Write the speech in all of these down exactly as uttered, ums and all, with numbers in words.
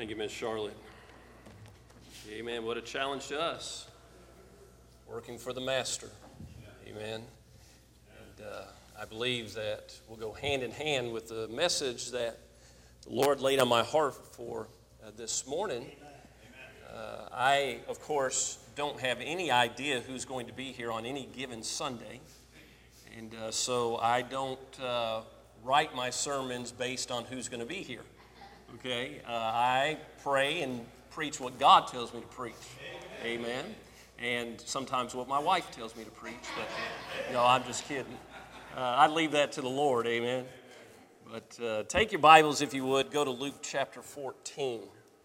Thank you, Miz Charlotte. Amen. What a challenge to us. Working for the Master. Amen. And uh, I believe that we'll go hand in hand with the message that the Lord laid on my heart for uh, this morning. Uh, I, of course, don't have any idea who's going to be here on any given Sunday. And uh, so I don't uh, write my sermons based on who's going to be here. Okay? Uh, I pray and preach what God tells me to preach. Amen. And sometimes what my wife tells me to preach. But no, I'm just kidding. Uh, I leave that to the Lord. Amen. But uh, take your Bibles, if you would. Go to Luke chapter fourteen.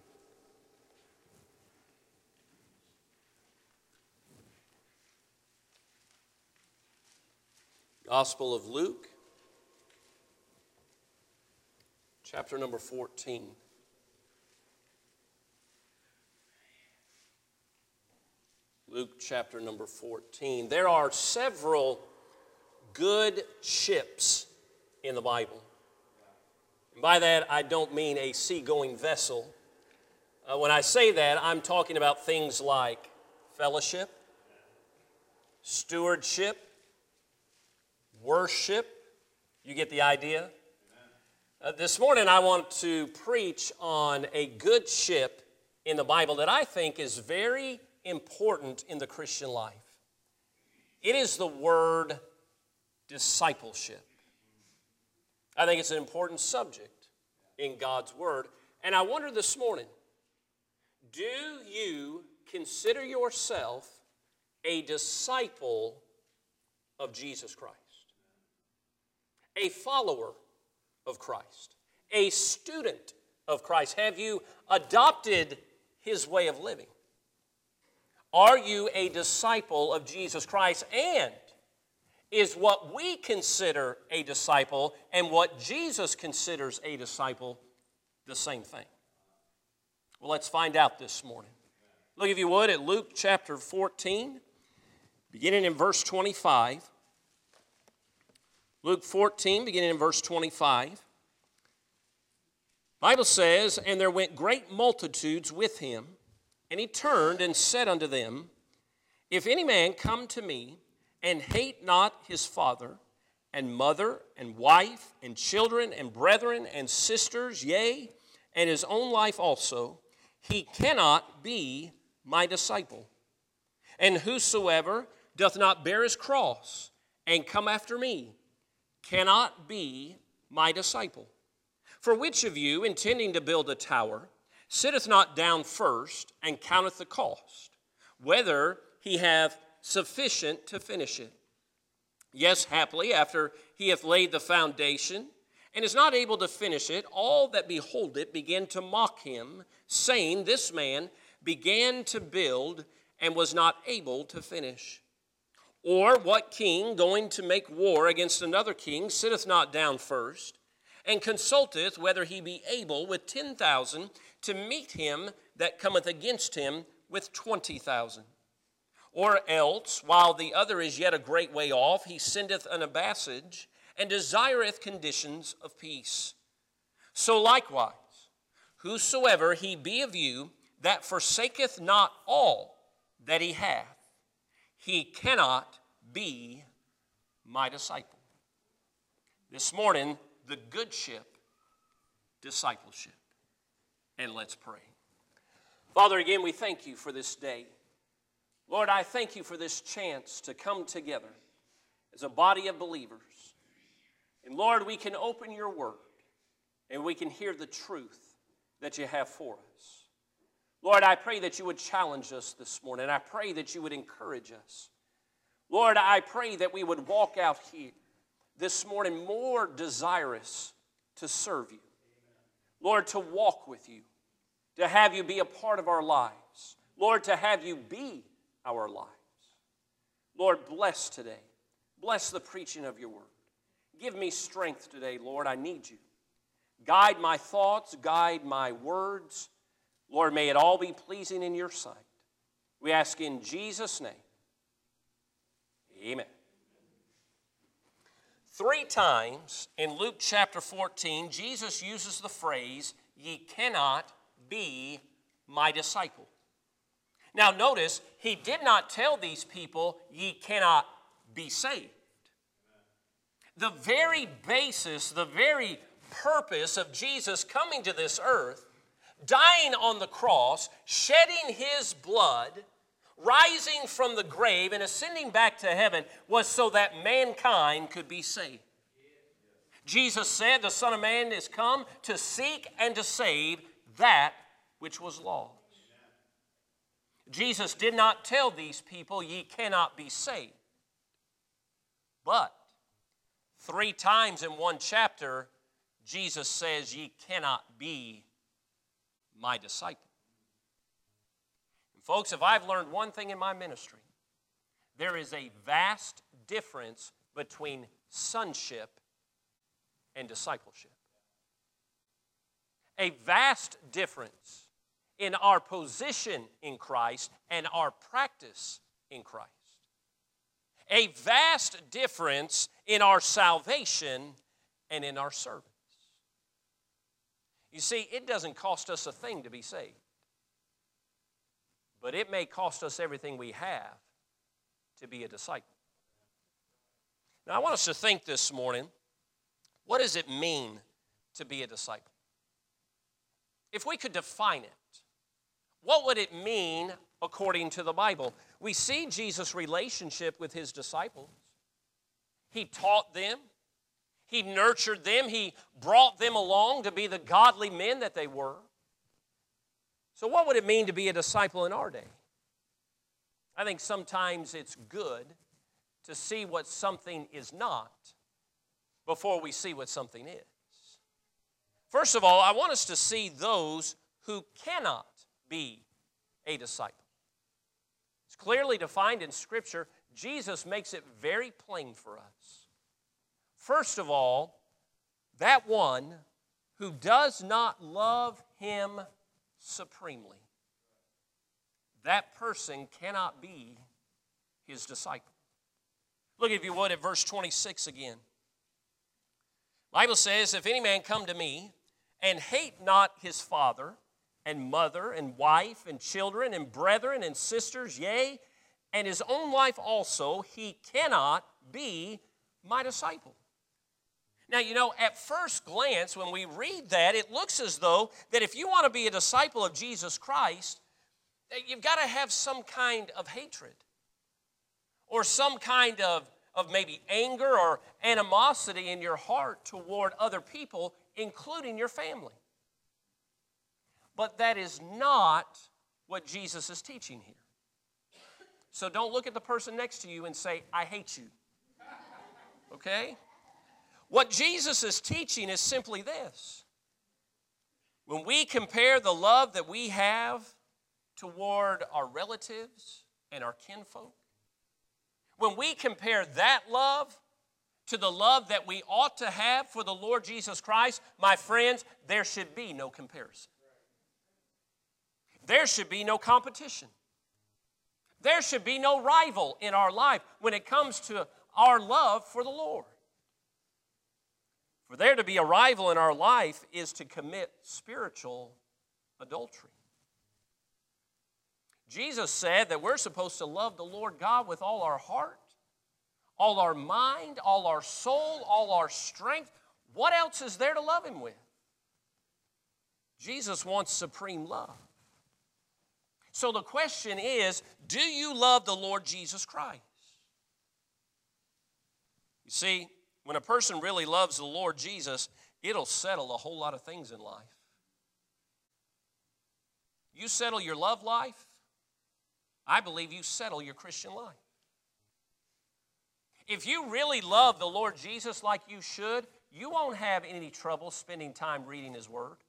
Gospel of Luke, chapter number fourteen. Luke chapter number fourteen. There are several good ships in the Bible. And by that, I don't mean a seagoing vessel. Uh, when I say that, I'm talking about things like fellowship, stewardship, worship. You get the idea? Uh, this morning I want to preach on a good ship in the Bible that I think is very important in the Christian life. It is the word discipleship. I think it's an important subject in God's word. And I wonder this morning, do you consider yourself a disciple of Jesus Christ? A follower of Christ, a student of Christ? Have you adopted his way of living? Are you a disciple of Jesus Christ? And is what we consider a disciple and what Jesus considers a disciple the same thing? Well, let's find out this morning. Look, if you would, at Luke chapter fourteen, beginning in verse twenty-five. Luke fourteen, beginning in verse twenty-five. The Bible says, "And there went great multitudes with him, and he turned and said unto them, If any man come to me, and hate not his father, and mother, and wife, and children, and brethren, and sisters, yea, and his own life also, he cannot be my disciple. And whosoever doth not bear his cross, and come after me, cannot be my disciple. For which of you, intending to build a tower, sitteth not down first, and counteth the cost, whether he have sufficient to finish it? Yes, haply, after he hath laid the foundation, and is not able to finish it, all that behold it begin to mock him, saying, This man began to build, and was not able to finish. Or what king, going to make war against another king, sitteth not down first, and consulteth whether he be able with ten thousand to meet him that cometh against him with twenty thousand? Or else, while the other is yet a great way off, he sendeth an ambassage, and desireth conditions of peace. So likewise, whosoever he be of you that forsaketh not all that he hath, he cannot be my disciple." This morning, the good ship, discipleship. And let's pray. Father, again, we thank you for this day. Lord, I thank you for this chance to come together as a body of believers. And Lord, we can open your word and we can hear the truth that you have for us. Lord, I pray that you would challenge us this morning. I pray that you would encourage us. Lord, I pray that we would walk out here this morning more desirous to serve you. Lord, to walk with you, to have you be a part of our lives. Lord, to have you be our lives. Lord, bless today. Bless the preaching of your word. Give me strength today, Lord. I need you. Guide my thoughts, guide my words. Lord, may it all be pleasing in your sight. We ask in Jesus' name. Amen. Three times in Luke chapter fourteen, Jesus uses the phrase, ye cannot be my disciple. Now notice, he did not tell these people, ye cannot be saved. The very basis, the very purpose of Jesus coming to this earth, dying on the cross, shedding his blood, rising from the grave and ascending back to heaven was so that mankind could be saved. Jesus said the Son of Man is come to seek and to save that which was lost. Jesus did not tell these people, ye cannot be saved. But three times in one chapter, Jesus says, ye cannot be my disciple. And folks, if I've learned one thing in my ministry, there is a vast difference between sonship and discipleship. A vast difference in our position in Christ and our practice in Christ. A vast difference in our salvation and in our service. You see, it doesn't cost us a thing to be saved, but it may cost us everything we have to be a disciple. Now, I want us to think this morning, what does it mean to be a disciple? If we could define it, what would it mean according to the Bible? We see Jesus' relationship with his disciples. He taught them. He nurtured them. He brought them along to be the godly men that they were. So what would it mean to be a disciple in our day? I think sometimes it's good to see what something is not before we see what something is. First of all, I want us to see those who cannot be a disciple. It's clearly defined in Scripture. Jesus makes it very plain for us. First of all, that one who does not love him supremely, that person cannot be his disciple. Look, if you would, at verse twenty-six again. The Bible says, if any man come to me and hate not his father and mother and wife and children and brethren and sisters, yea, and his own life also, he cannot be my disciple. Now, you know, at first glance, when we read that, it looks as though that if you want to be a disciple of Jesus Christ, you've got to have some kind of hatred or some kind of, of maybe anger or animosity in your heart toward other people, including your family. But that is not what Jesus is teaching here. So don't look at the person next to you and say, I hate you. Okay? What Jesus is teaching is simply this. When we compare the love that we have toward our relatives and our kinfolk, when we compare that love to the love that we ought to have for the Lord Jesus Christ, my friends, there should be no comparison. There should be no competition. There should be no rival in our life when it comes to our love for the Lord. For there to be a rival in our life is to commit spiritual adultery. Jesus said that we're supposed to love the Lord God with all our heart, all our mind, all our soul, all our strength. What else is there to love him with? Jesus wants supreme love. So the question is, do you love the Lord Jesus Christ? You see, when a person really loves the Lord Jesus, it'll settle a whole lot of things in life. You settle your love life, I believe you settle your Christian life. If you really love the Lord Jesus like you should, you won't have any trouble spending time reading his word.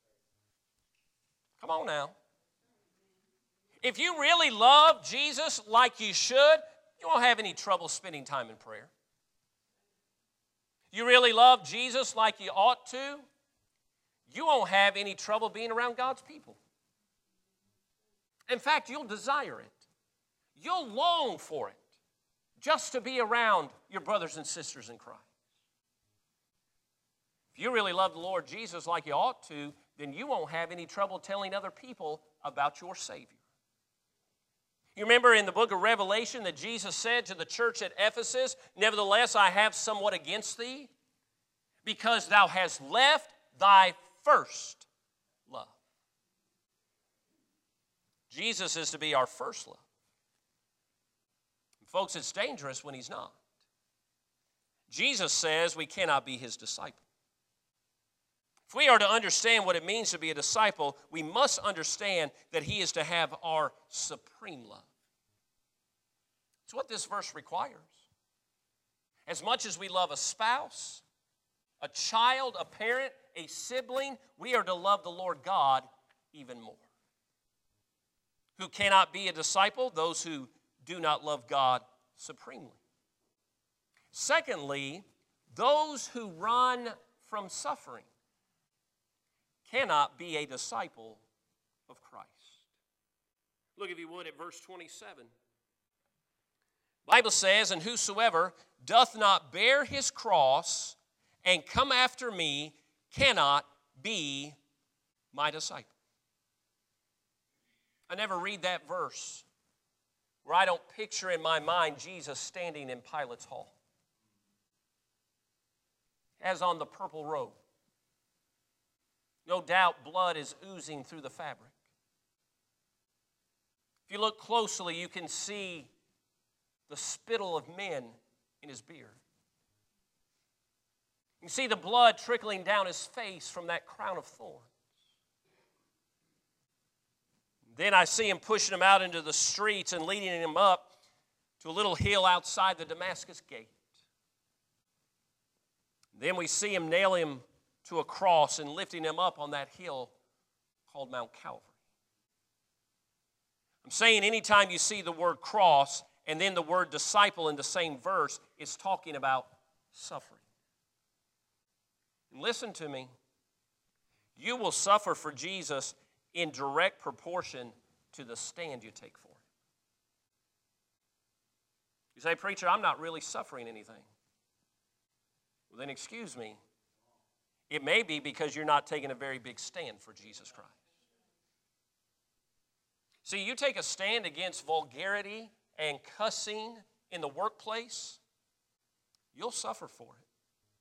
Come on now. If you really love Jesus like you should, you won't have any trouble spending time in prayer. You really love Jesus like you ought to, you won't have any trouble being around God's people. In fact, you'll desire it. You'll long for it just to be around your brothers and sisters in Christ. If you really love the Lord Jesus like you ought to, then you won't have any trouble telling other people about your Savior. You remember in the book of Revelation that Jesus said to the church at Ephesus, "Nevertheless, I have somewhat against thee, because thou hast left thy first love." Jesus is to be our first love. And folks, it's dangerous when he's not. Jesus says we cannot be his disciple. If we are to understand what it means to be a disciple, we must understand that he is to have our supreme love. It's what this verse requires. As much as we love a spouse, a child, a parent, a sibling, we are to love the Lord God even more. Who cannot be a disciple? Those who do not love God supremely. Secondly, those who run from suffering cannot be a disciple of Christ. Look, if you would, at verse twenty-seven. The Bible says, "And whosoever doth not bear his cross and come after me cannot be my disciple." I never read that verse where I don't picture in my mind Jesus standing in Pilate's hall, as on the purple robe. No doubt blood is oozing through the fabric. If you look closely, you can see the spittle of men in his beard. You can see the blood trickling down his face from that crown of thorns. Then I see him pushing him out into the streets and leading him up to a little hill outside the Damascus gate. Then we see him nail him to a cross and lifting him up on that hill called Mount Calvary. I'm saying anytime you see the word cross and then the word disciple in the same verse, it's talking about suffering. And listen to me. You will suffer for Jesus in direct proportion to the stand you take for him. You say, "Preacher, I'm not really suffering anything." Well, then excuse me. It may be because you're not taking a very big stand for Jesus Christ. See, you take a stand against vulgarity and cussing in the workplace, you'll suffer for it.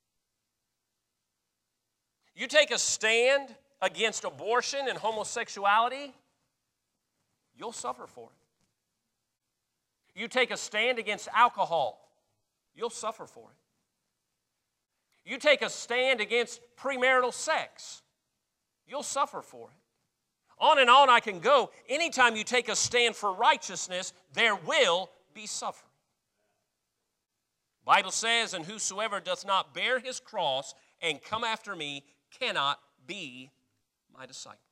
You take a stand against abortion and homosexuality, you'll suffer for it. You take a stand against alcohol, you'll suffer for it. You take a stand against premarital sex, you'll suffer for it. On and on I can go. Anytime you take a stand for righteousness, there will be suffering. The Bible says, "And whosoever doth not bear his cross and come after me cannot be my disciple."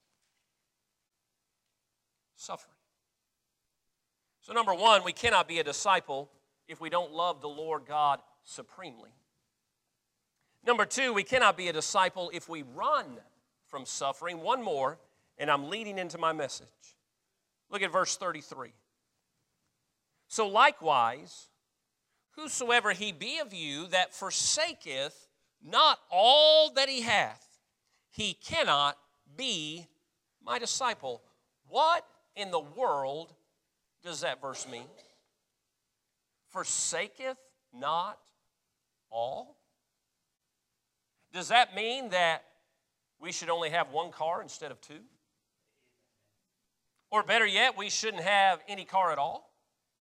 Suffering. So number one, we cannot be a disciple if we don't love the Lord God supremely. Number two, we cannot be a disciple if we run from suffering. One more, and I'm leading into my message. Look at verse thirty-three. "So likewise, whosoever he be of you that forsaketh not all that he hath, he cannot be my disciple." What in the world does that verse mean? Forsaketh not all? Does that mean that we should only have one car instead of two? Or better yet, we shouldn't have any car at all?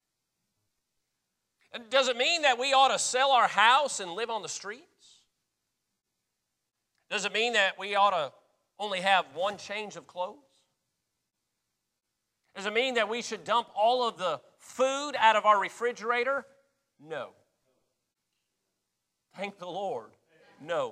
And does it mean that we ought to sell our house and live on the streets? Does it mean that we ought to only have one change of clothes? Does it mean that we should dump all of the food out of our refrigerator? No. Thank the Lord. No.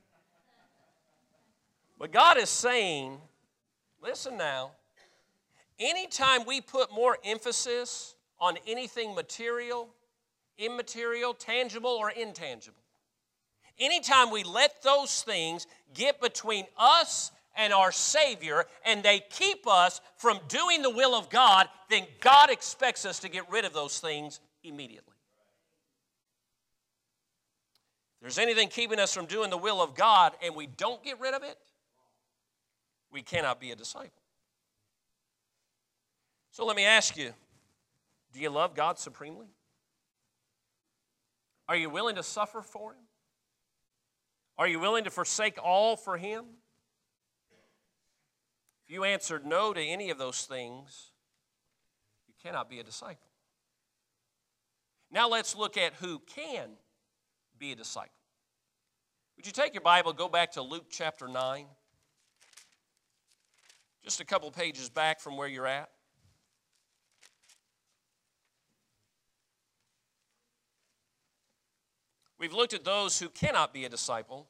But God is saying, listen now, anytime we put more emphasis on anything material, immaterial, tangible, or intangible, anytime we let those things get between us and our Savior and they keep us from doing the will of God, then God expects us to get rid of those things immediately. If there's anything keeping us from doing the will of God and we don't get rid of it, we cannot be a disciple. So let me ask you, do you love God supremely? Are you willing to suffer for Him? Are you willing to forsake all for Him? If you answered no to any of those things, you cannot be a disciple. Now let's look at who can be a disciple. Would you take your Bible, go back to Luke chapter nine? Just a couple pages back from where you're at. We've looked at those who cannot be a disciple.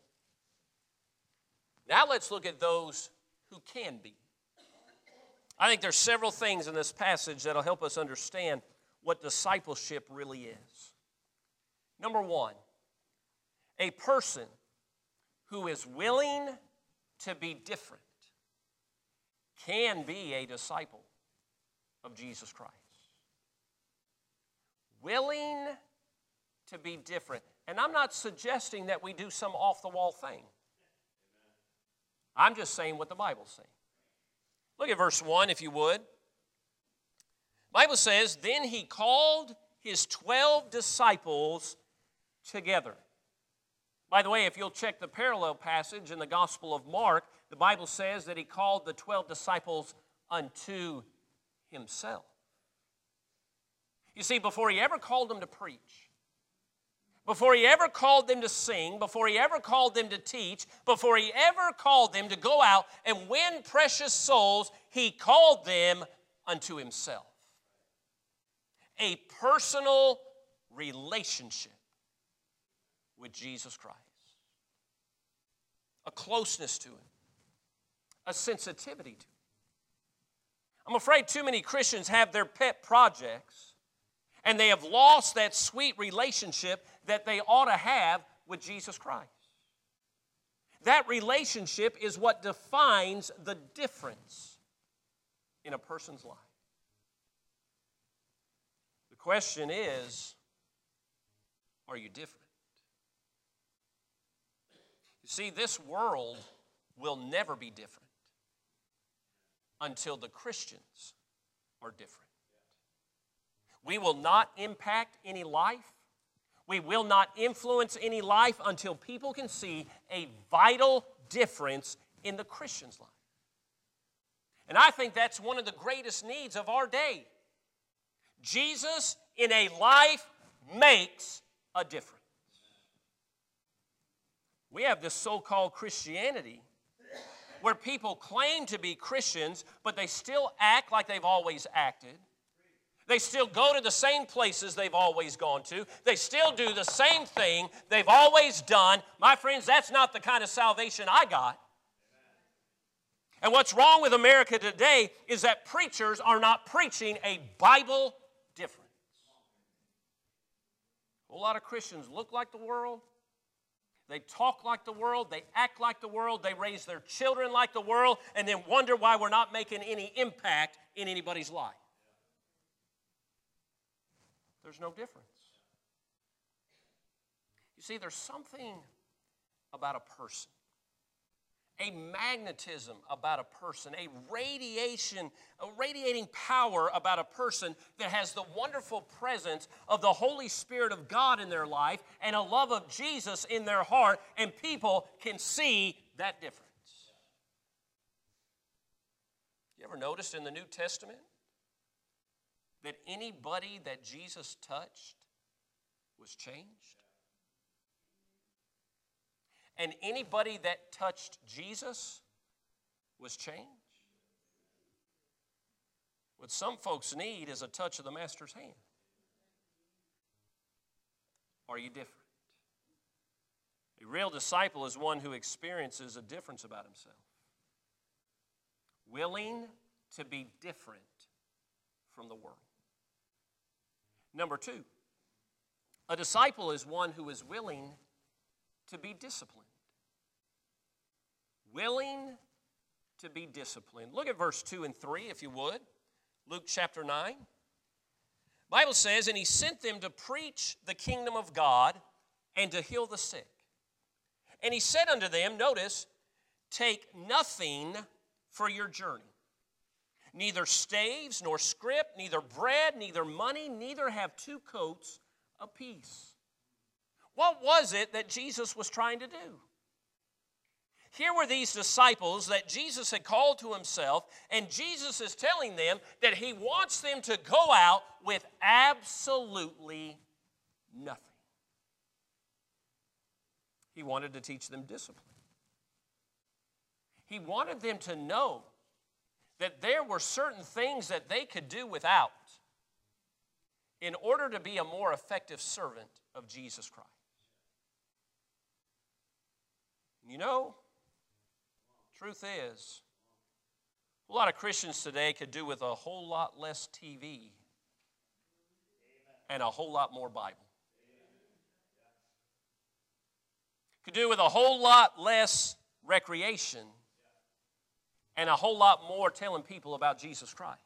Now let's look at those who can be. I think there's several things in this passage that'll help us understand what discipleship really is. Number one, a person who is willing to be different can be a disciple of Jesus Christ. Willing to be different. And I'm not suggesting that we do some off-the-wall thing. I'm just saying what the Bible's saying. Look at verse one, if you would. The Bible says, then he called his twelve disciples together. By the way, if you'll check the parallel passage in the Gospel of Mark, the Bible says that he called the twelve disciples unto himself. You see, before he ever called them to preach, before he ever called them to sing, before he ever called them to teach, before he ever called them to go out and win precious souls, he called them unto himself. A personal relationship with Jesus Christ. A closeness to him. A sensitivity to him. I'm afraid too many Christians have their pet projects and they have lost that sweet relationship that they ought to have with Jesus Christ. That relationship is what defines the difference in a person's life. The question is, are you different? You see, this world will never be different until the Christians are different. We will not impact any life. We will not influence any life until people can see a vital difference in the Christian's life. And I think that's one of the greatest needs of our day. Jesus in a life makes a difference. We have this so-called Christianity where people claim to be Christians, but they still act like they've always acted. They still go to the same places they've always gone to. They still do the same thing they've always done. My friends, that's not the kind of salvation I got. And what's wrong with America today is that preachers are not preaching a Bible difference. A whole lot of Christians look like the world. They talk like the world. They act like the world. They raise their children like the world and then wonder why we're not making any impact in anybody's life. There's no difference. You see, there's something about a person, a magnetism about a person, a radiation, a radiating power about a person that has the wonderful presence of the Holy Spirit of God in their life and a love of Jesus in their heart, and people can see that difference. You ever noticed in the New Testament that anybody that Jesus touched was changed? And anybody that touched Jesus was changed? What some folks need is a touch of the Master's hand. Are you different? A real disciple is one who experiences a difference about himself. Willing to be different from the world. Number two, a disciple is one who is willing to be disciplined. Willing to be disciplined. Look at verse two and three, if you would. Luke chapter nine. The Bible says, and he sent them to preach the kingdom of God and to heal the sick. And he said unto them, notice, take nothing for your journey. Neither staves, nor scrip, neither bread, neither money, neither have two coats apiece. What was it that Jesus was trying to do? Here were these disciples that Jesus had called to himself, and Jesus is telling them that he wants them to go out with absolutely nothing. He wanted to teach them discipline. He wanted them to know that there were certain things that they could do without in order to be a more effective servant of Jesus Christ. You know, truth is, a lot of Christians today could do with a whole lot less T V and a whole lot more Bible. Could do with a whole lot less recreation and a whole lot more telling people about Jesus Christ.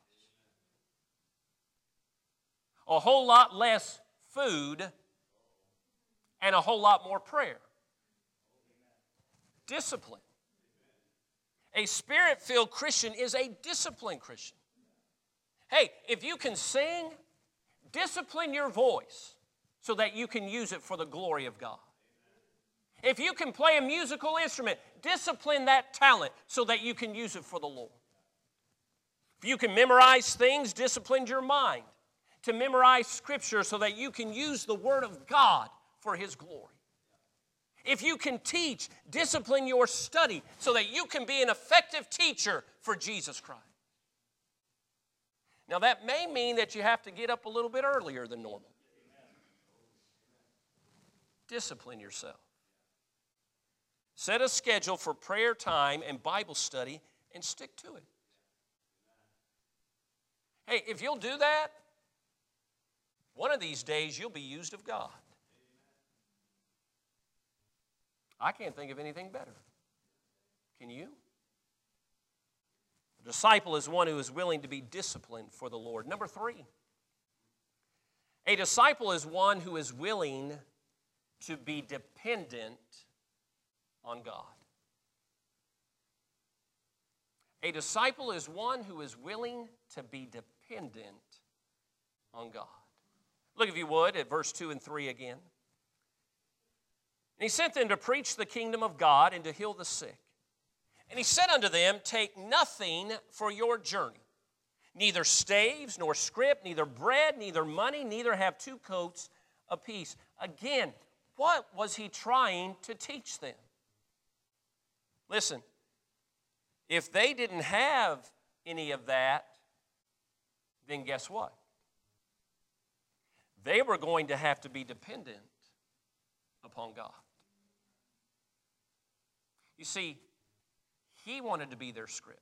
A whole lot less food and a whole lot more prayer. Discipline. A Spirit-filled Christian is a disciplined Christian. Hey, if you can sing, discipline your voice so that you can use it for the glory of God. If you can play a musical instrument, discipline that talent so that you can use it for the Lord. If you can memorize things, discipline your mind to memorize Scripture so that you can use the Word of God for His glory. If you can teach, discipline your study so that you can be an effective teacher for Jesus Christ. Now that may mean that you have to get up a little bit earlier than normal. Discipline yourself. Set a schedule for prayer time and Bible study and stick to it. Hey, if you'll do that, one of these days you'll be used of God. I can't think of anything better. Can you? A disciple is one who is willing to be disciplined for the Lord. Number three, a disciple is one who is willing to be dependent on God. A disciple is one who is willing to be dependent on God. Look, if you would, at verse two and three again. And he sent them to preach the kingdom of God and to heal the sick. And he said unto them, take nothing for your journey, neither staves, nor scrip, neither bread, neither money, neither have two coats apiece. Again, what was he trying to teach them? Listen, if they didn't have any of that, then guess what? They were going to have to be dependent upon God. You see, he wanted to be their script.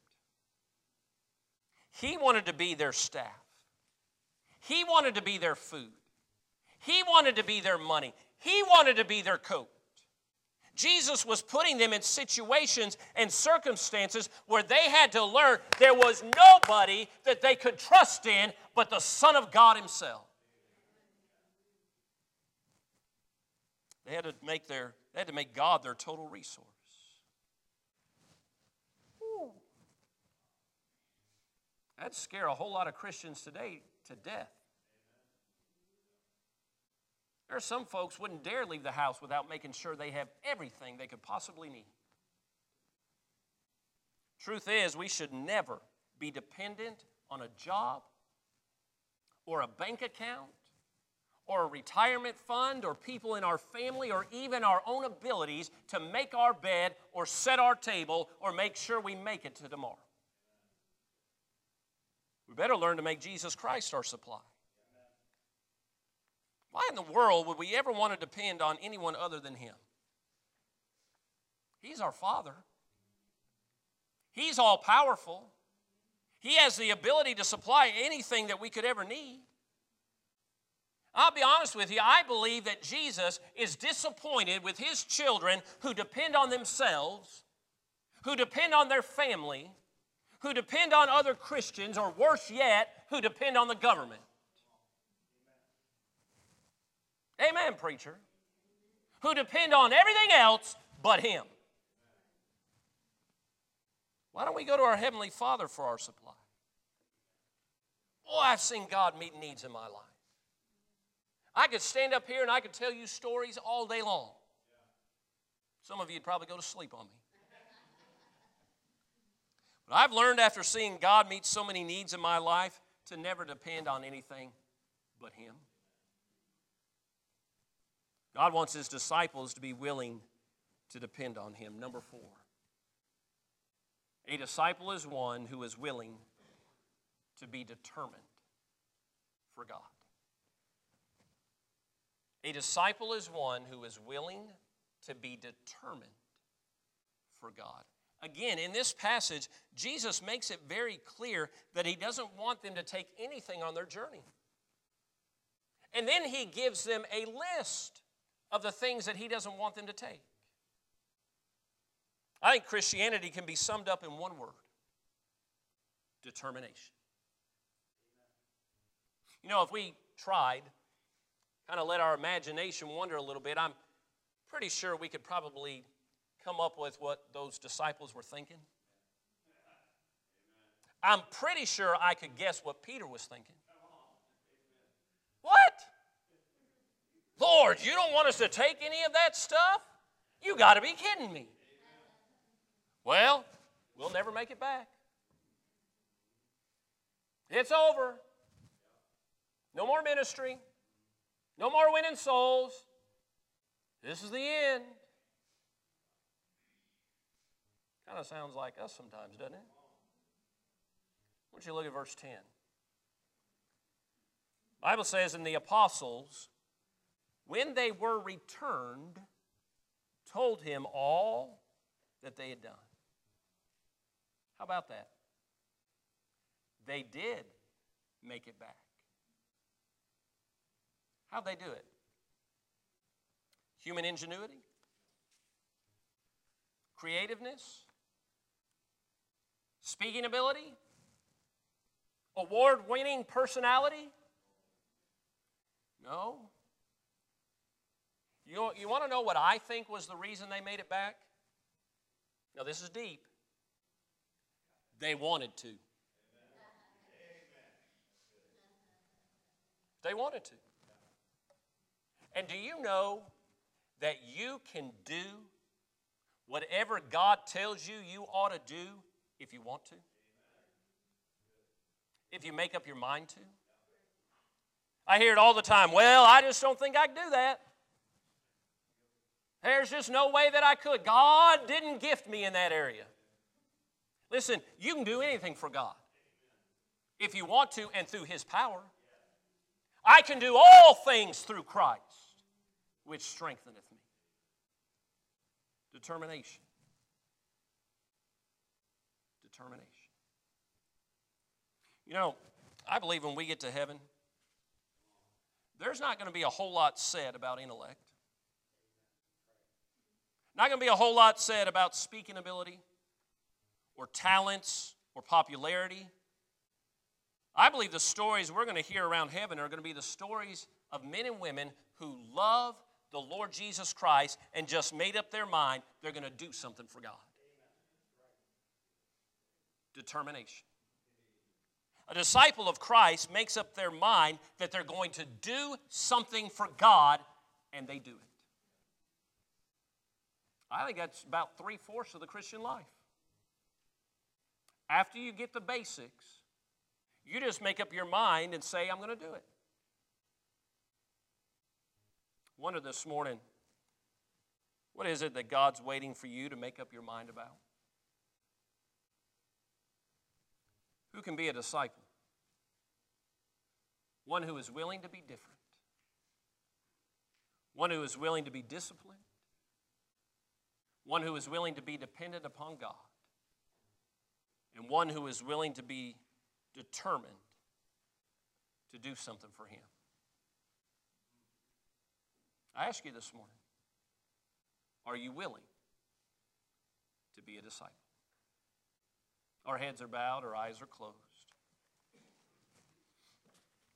He wanted to be their staff. He wanted to be their food. He wanted to be their money. He wanted to be their coat. Jesus was putting them in situations and circumstances where they had to learn there was nobody that they could trust in but the Son of God Himself. They had to make their, they had to make God their total resource. Whew. That'd scare a whole lot of Christians today to death. There are some folks who wouldn't dare leave the house without making sure they have everything they could possibly need. Truth is, we should never be dependent on a job or a bank account or a retirement fund or people in our family or even our own abilities to make our bed or set our table or make sure we make it to tomorrow. We better learn to make Jesus Christ our supply. Why in the world would we ever want to depend on anyone other than Him? He's our Father. He's all-powerful. He has the ability to supply anything that we could ever need. I'll be honest with you, I believe that Jesus is disappointed with His children who depend on themselves, who depend on their family, who depend on other Christians, or worse yet, who depend on the government. Amen, preacher. who depend on everything else but Him. Why don't we go to our Heavenly Father for our supply? Boy, I've seen God meet needs in my life. I could stand up here and I could tell you stories all day long. Some of you would probably go to sleep on me. But I've learned after seeing God meet so many needs in my life to never depend on anything but Him. God wants His disciples to be willing to depend on Him. Number four, a disciple is one who is willing to be determined for God. A disciple is one who is willing to be determined for God. Again, in this passage, Jesus makes it very clear that He doesn't want them to take anything on their journey. And then He gives them a list of the things that He doesn't want them to take. I think Christianity can be summed up in one word: determination. You know, if we tried, kind of let our imagination wander a little bit, I'm pretty sure we could probably come up with what those disciples were thinking. I'm pretty sure I could guess what Peter was thinking. What? Lord, you don't want us to take any of that stuff? You got to be kidding me. Well, we'll never make it back. It's over. No more ministry. No more winning souls. This is the end. Kind of sounds like us sometimes, doesn't it? Why don't you look at verse ten? The Bible says, and the apostles, when they were returned, told Him all that they had done. How about that? They did make it back. How'd they do it? Human ingenuity? Creativeness? Speaking ability? Award-winning personality? No. You, you want to know what I think was the reason they made it back? Now, this is deep. They wanted to. They wanted to. And do you know that you can do whatever God tells you you ought to do if you want to? If you make up your mind to? I hear it all the time. Well, I just don't think I can do that. There's just no way that I could. God didn't gift me in that area. Listen, you can do anything for God if you want to and through His power. I can do all things through Christ, which strengtheneth me. Determination. Determination. You know, I believe when we get to heaven, there's not going to be a whole lot said about intellect. Not going to be a whole lot said about speaking ability or talents or popularity. I believe the stories we're going to hear around heaven are going to be the stories of men and women who love the Lord Jesus Christ and just made up their mind they're going to do something for God. Determination. A disciple of Christ makes up their mind that they're going to do something for God, and they do it. I think that's about three-fourths of the Christian life. After you get the basics, you just make up your mind and say, I'm going to do it. I wonder this morning, what is it that God's waiting for you to make up your mind about? Who can be a disciple? One who is willing to be different. One who is willing to be disciplined. One who is willing to be dependent upon God. And one who is willing to be determined to do something for Him. I ask you this morning, are you willing to be a disciple? Our heads are bowed, our eyes are closed.